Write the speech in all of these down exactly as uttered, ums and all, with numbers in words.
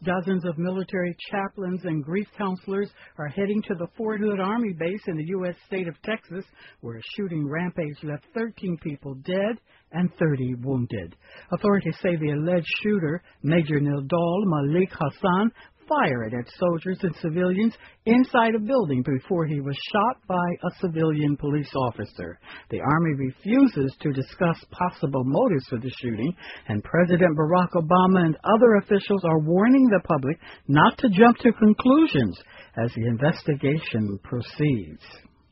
Dozens of military chaplains and grief counselors are heading to the Fort Hood Army base in the U S state of Texas, where a shooting rampage left thirteen people dead and thirty wounded. Authorities say the alleged shooter, Major Nildal Malik Hassan, fired at soldiers and civilians inside a building before he was shot by a civilian police officer. The Army refuses to discuss possible motives for the shooting, and President Barack Obama and other officials are warning the public not to jump to conclusions as the investigation proceeds.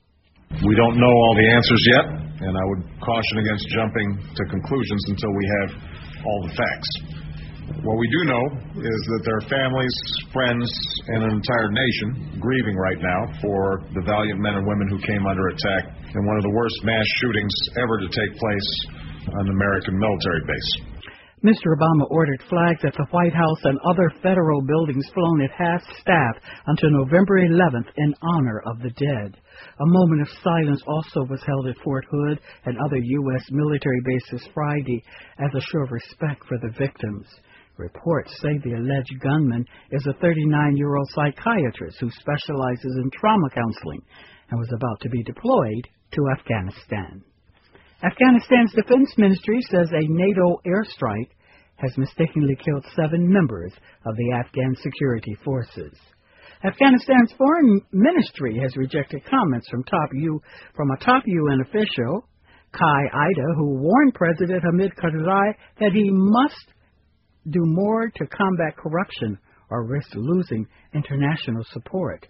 We don't know all the answers yet, and I would caution against jumping to conclusions until we have all the facts. What we do know is that there are families, friends, and an entire nation grieving right now for the valiant men and women who came under attack in one of the worst mass shootings ever to take place on an American military base. Mister Obama ordered flags at the White House and other federal buildings flown at half-staff until November eleventh in honor of the dead. A moment of silence also was held at Fort Hood and other U S military bases Friday as a show of respect for the victims. Reports say the alleged gunman is a thirty-nine-year-old psychiatrist who specializes in trauma counseling and was about to be deployed to Afghanistan. Afghanistan's defense ministry says a NATO airstrike has mistakenly killed seven members of the Afghan security forces. Afghanistan's foreign ministry has rejected comments from top U from a top U N official, Kai Ida, who warned President Hamid Karzai that he must do more to combat corruption or risk losing international support.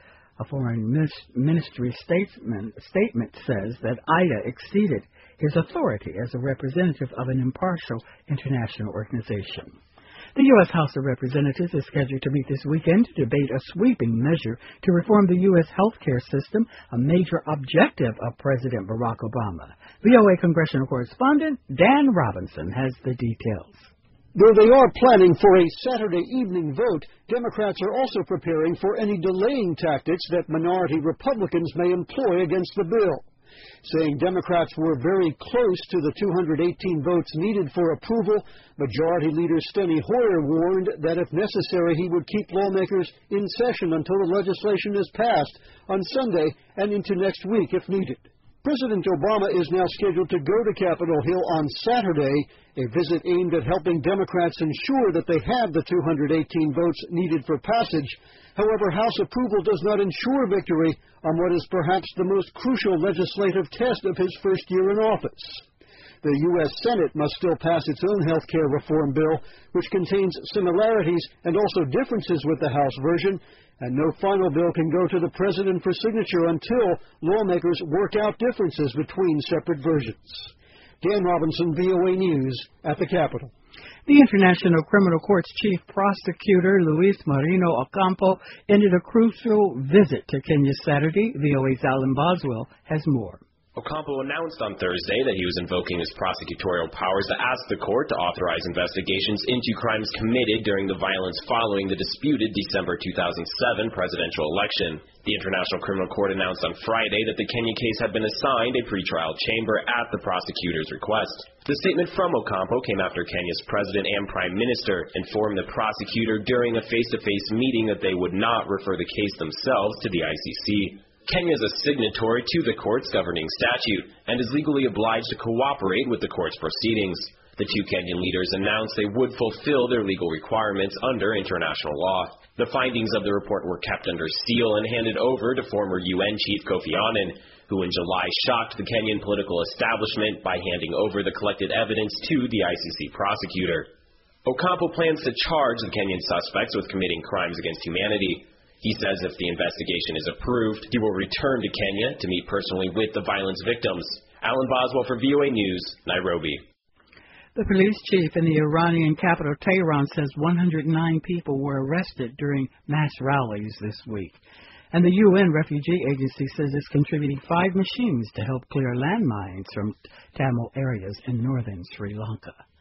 A foreign ministry statement, statement says that Ida exceeded his authority as a representative of an impartial international organization. The U S House of Representatives is scheduled to meet this weekend to debate a sweeping measure to reform the U S healthcare system, a major objective of President Barack Obama. V O A congressional correspondent Dan Robinson has the details. Though they are planning for a Saturday evening vote, Democrats are also preparing for any delaying tactics that minority Republicans may employ against the bill. Saying Democrats were very close to the two hundred eighteen votes needed for approval, Majority Leader Steny Hoyer warned that if necessary he would keep lawmakers in session until the legislation is passed on Sunday and into next week if needed. President Obama is now scheduled to go to Capitol Hill on Saturday, a visit aimed at helping Democrats ensure that they have the two hundred eighteen votes needed for passage. However, House approval does not ensure victory on what is perhaps the most crucial legislative test of his first year in office. The U S Senate must still pass its own health care reform bill, which contains similarities and also differences with the House version, and no final bill can go to the President for signature until lawmakers work out differences between separate versions. Dan Robinson, V O A News, at the Capitol. The International Criminal Court's chief prosecutor, Luis Marino Ocampo, ended a crucial visit to Kenya Saturday. V O A's Alan Boswell has more. Ocampo announced on Thursday that he was invoking his prosecutorial powers to ask the court to authorize investigations into crimes committed during the violence following the disputed December two thousand seven presidential election. The International Criminal Court announced on Friday that the Kenya case had been assigned a pretrial chamber at the prosecutor's request. The statement from Ocampo came after Kenya's president and prime minister informed the prosecutor during a face-to-face meeting that they would not refer the case themselves to the I C C. Kenya is a signatory to the court's governing statute and is legally obliged to cooperate with the court's proceedings. The two Kenyan leaders announced they would fulfill their legal requirements under international law. The findings of the report were kept under seal and handed over to former U N Chief Kofi Annan, who in July shocked the Kenyan political establishment by handing over the collected evidence to the I C C prosecutor. Ocampo plans to charge the Kenyan suspects with committing crimes against humanity. He says if the investigation is approved, he will return to Kenya to meet personally with the violence victims. Alan Boswell for V O A News, Nairobi. The police chief in the Iranian capital Tehran says one hundred nine people were arrested during mass rallies this week. And the U N Refugee Agency says it's contributing five machines to help clear landmines from Tamil areas in northern Sri Lanka.